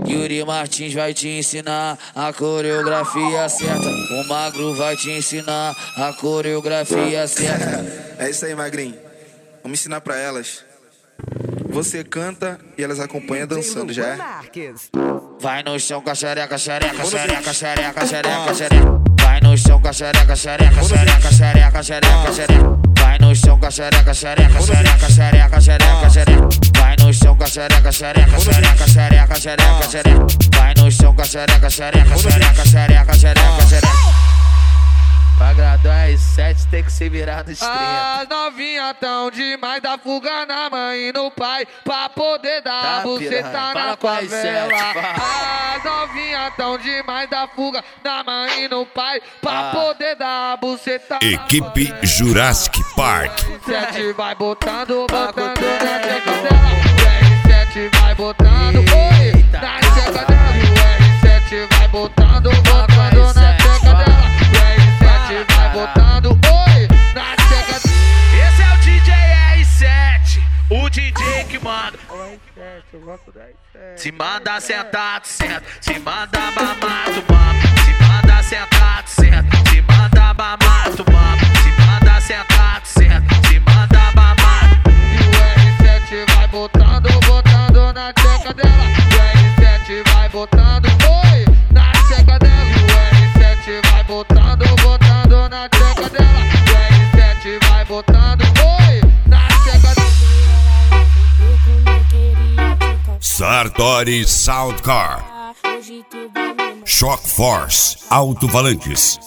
Yuri Martins vai te ensinar a coreografia certa. O Magro vai te ensinar a coreografia certa. É isso aí, Magrinho. Vamos ensinar pra elas. Você canta e elas acompanham dançando, já é? Vai no chão com a xereca, xereca, xereca, xereca, xereca, xereca. Vai no chão com a xereca, xereca, xereca, xereca, xereca, xereca. Vai no chão com a xereca, xereca, xereca, xereca, xereca, xereca. Vai no chão com a xereca, xereca, xereca, xereca, xereca, xereca. Vai no chão com a xereca, xereca, xereca, xereca, xereca, xereca. Pra agradar as 7 tem que se virar nos 30. As novinha tão demais, dá fuga na mãe e no pai, pra poder dar buceta na favela. As novinha tão demais, dá fuga na mãe e no pai, pra poder dar buceta. Equipe Jurassic Park. R7 vai botando, botando na tcheca dela. O R7 vai botando, oi, na tcheca dela. O R7 vai botando, botando na tcheca dela. Vai botando, oi, na tcheca. Esse é o DJ R7, o DJ que manda. Se manda sentado, senta. Se manda mamado, mama. Se manda sentado, senta. Se manda mamado, mama. Se manda sentado, senta. Se manda mamado. E o R7 vai botando, botando na tcheca dela. O R7 vai botando, oi, na tcheca dela. O R7 vai botando, botando na tcheca dela. O R7 vai botando, oi, na tcheca dela. Sartori Soundcar. Shock Force Alto-Falantes.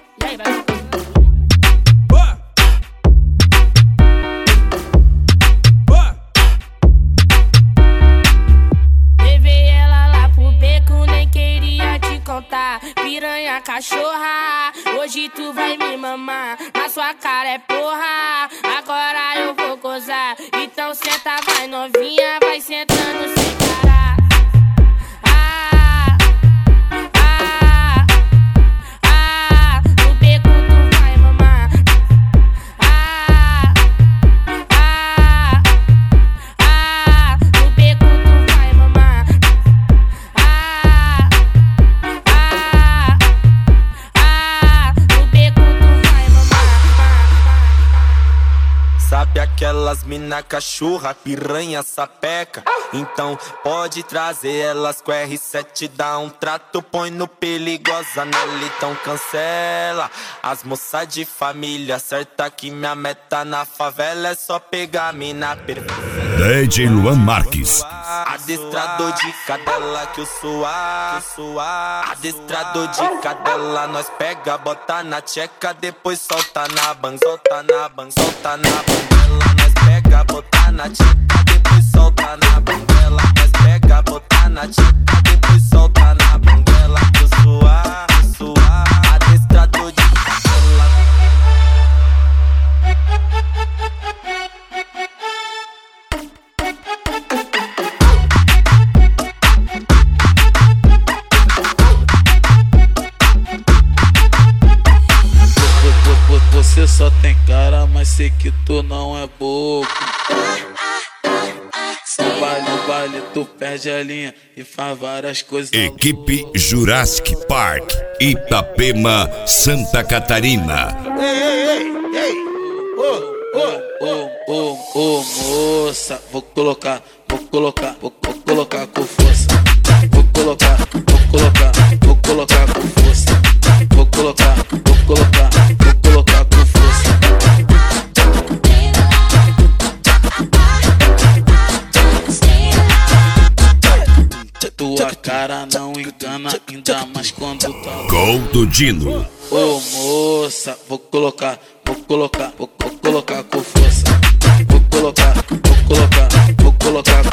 Levei ela lá pro beco, nem queria te contar. Piranha cachorra, hoje tu vai me mamar. Na sua cara é porra, agora eu vou gozar. Então senta, vai novinha, vai sentando sem parar. No beco tu vai mamar. No beco tu vai mamar. No beco tu vai mamar. Sabe aquelas mina cachorra, piranha, sapeca? Então pode trazer elas com R7, dá um trato, põe no perigosa nela, então cancela. As moças de família, certa que minha meta na favela é só pegar mina perfeita. DJ Luan Marques. Adestrador de cadela que o suar. Adestrador de cadela, nós pega, bota na tcheca, depois solta na banca, solta na banca, solta na banguela. Nós pega, bota na tcheca, depois solta na banguela. Nós pega, bota na tcheca, depois solta na banguela. Que o suar, adestrador de cadela. Você só tem cara, mas sei que tu não é bobo. No baile tu perde a linha e faz várias coisas. Equipe Jurassic Park. Itapema, Santa Catarina. Ô, moça, vou colocar com força. Vou colocar com força. Vou colocar com força. Tua cara não engana, ainda mais quando tá. Gol do Dino. Ô moça, vou colocar com força. Vou colocar